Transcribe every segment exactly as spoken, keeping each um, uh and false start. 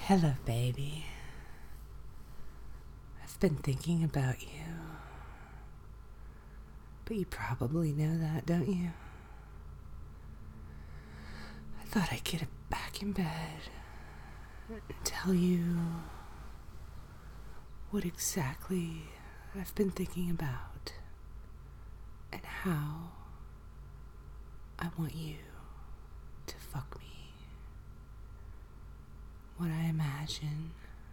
Hello, baby. I've been thinking about you. But you probably know that, don't you? I thought I'd get back in bed and tell you what exactly I've been thinking about and how I want you to fuck me. What I imagine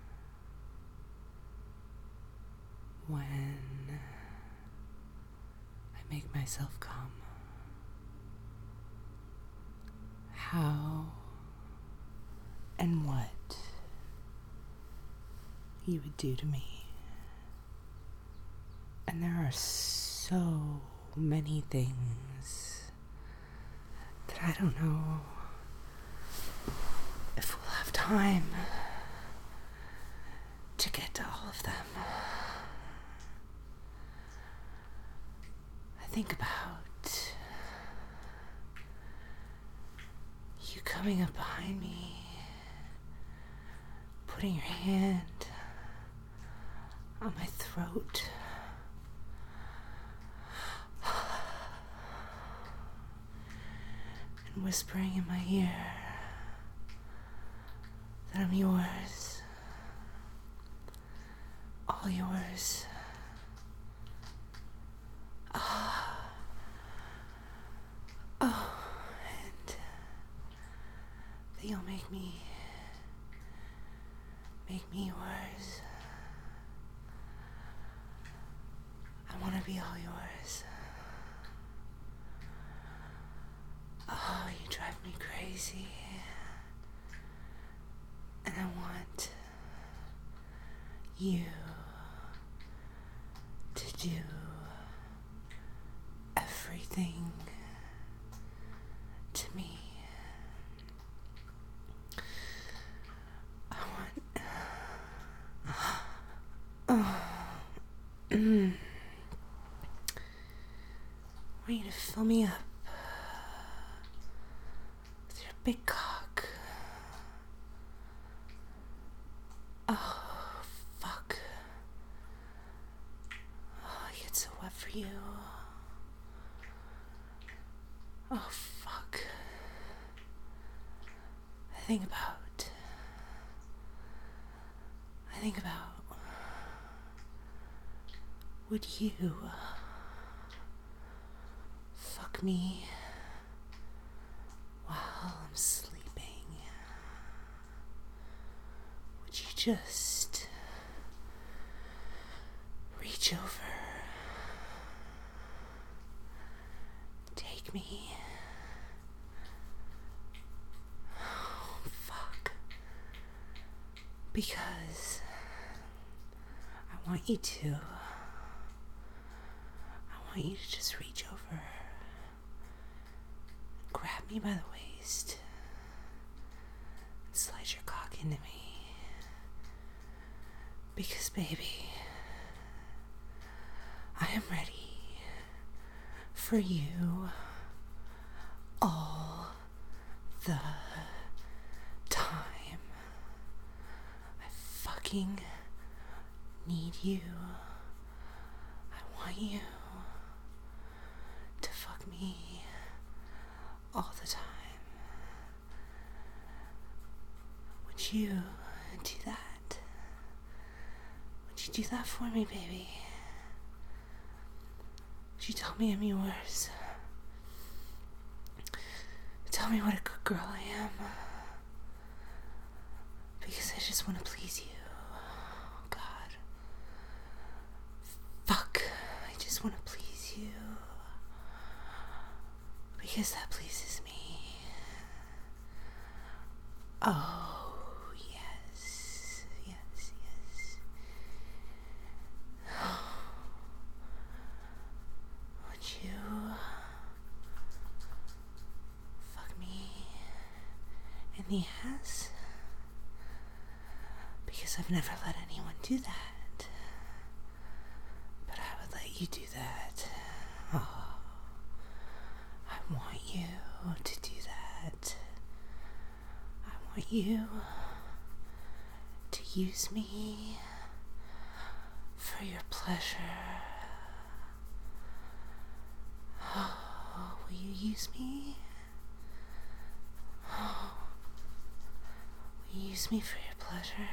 when I make myself come. How and what you would do to me. And there are so many things that I don't know if we'll have time to get to all of them. I think about you coming up behind me, putting your hand on my throat, and whispering in my ear that I'm yours, all yours. Ah. Oh, and that you'll make me, make me yours. I want to be all yours. Oh, you drive me crazy. And I want you to do everything to me. I want oh, mm, I want you to fill me up with your big cock. Oh, fuck. Oh, I get so wet for you. Oh, fuck. I think about... I think about... Would you fuck me while I'm sleeping? Would you just reach over, take me? Oh, fuck. Because I want you to. I want you to just reach over and grab me by the waist and slide your cock into me. Because, baby, I am ready for you all the time. I fucking need you. I want you to fuck me all the time. Would you do that? Would you do that for me, baby? Would you tell me I'm yours? Tell me what a good girl I am. Because I just want to please you. Oh, God. Fuck. I just want to please you. Because that pleases me. Oh, yes. Yes, yes. Would you fuck me in the ass? Because I've never let anyone do that. But I would let you do that. Oh, I want you to do that. I want you use me for your pleasure? Oh, will you use me? Oh, will you use me for your pleasure?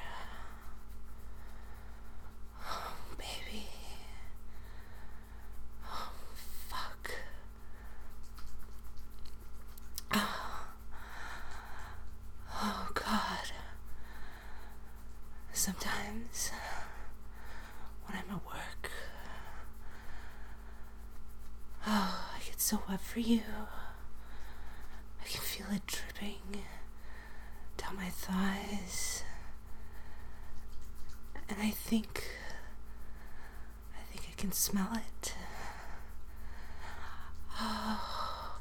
Oh, baby. Oh, fuck. Oh, oh God. Sometimes, when I'm at work, oh, I get so wet for you. I can feel it dripping down my thighs. And I think, I think I can smell it. Oh,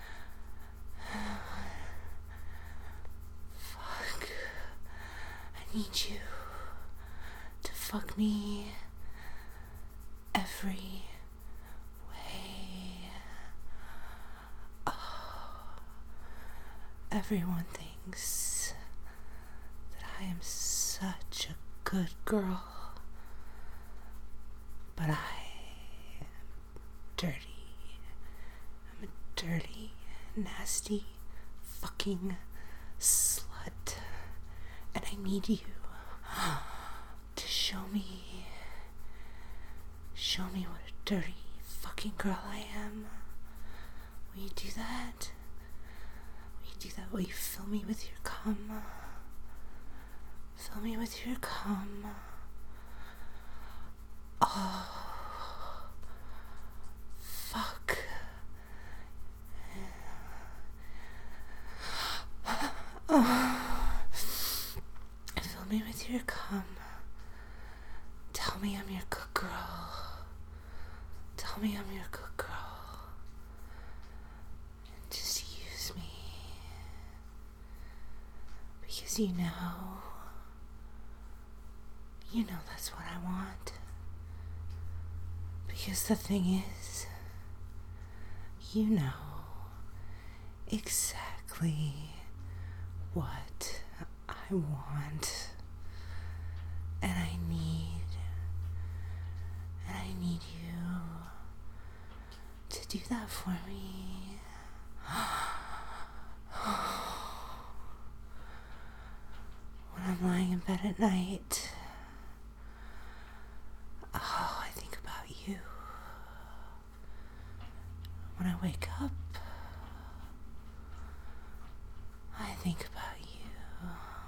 fuck. I need you to fuck me every way. Oh, everyone thinks that I am such a good girl, but I am dirty. I'm a dirty, nasty, fucking slut, and I need you to show me, show me what a dirty fucking girl I am. Will you do that? Will you do that? Will you fill me with your cum? Fill me with your cum. Oh, fuck. Oh. Fill me with your cum. Tell me I'm your good girl. Tell me I'm your good girl. And just use me. Because you know, you know that's what I want. Because the thing is, you know exactly what I want. And I need, and I need you to do that for me. When I'm lying in bed at night, oh, I think about you. When I wake up, I think about you.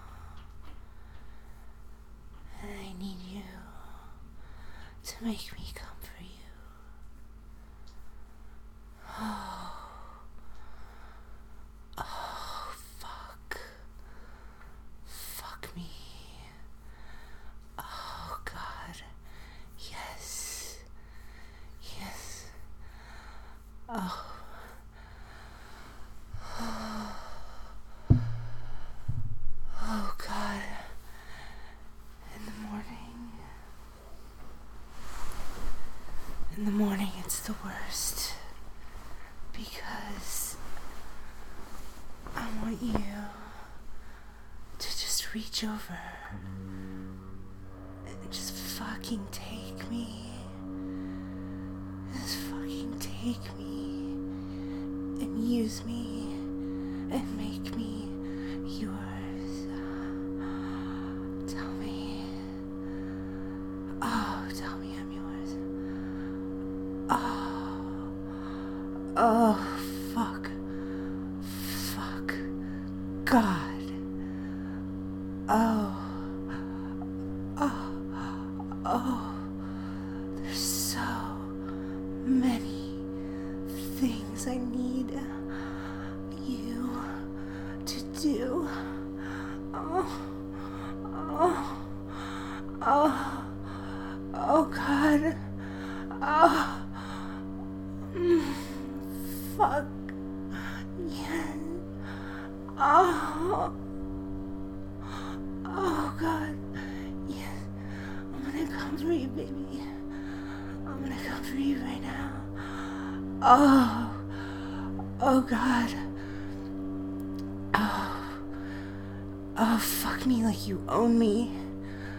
And I need you to make me come for you. Oh, oh, fuck. Fuck me. Oh, God. Yes. Yes. Oh. Oh, God. In the morning. In the morning, it's the worst. Because I want you to just reach over and just fucking take me. Just fucking take me and use me and make me yours. Tell me. Oh, tell me I'm yours. Oh. Oh, fuck. Fuck. God. Oh. Oh. Oh. There's so many things I need you to do. Oh. Oh. Oh. Oh, God. Oh. Mm. Fuck. Yes. Oh. Oh, God. Yes. I'm gonna come for you, baby. I'm gonna come for you right now. Oh. Oh, God. Oh. Oh, fuck me like you own me.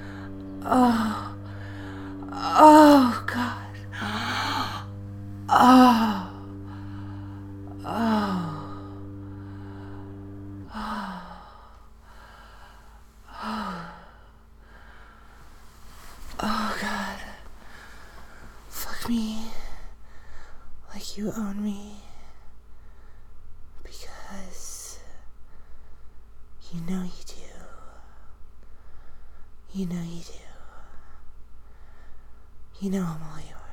Oh. Oh, God. Oh. Oh. Oh, God. Fuck me like you own me. Because you know you do. You know you do. You know I'm all yours.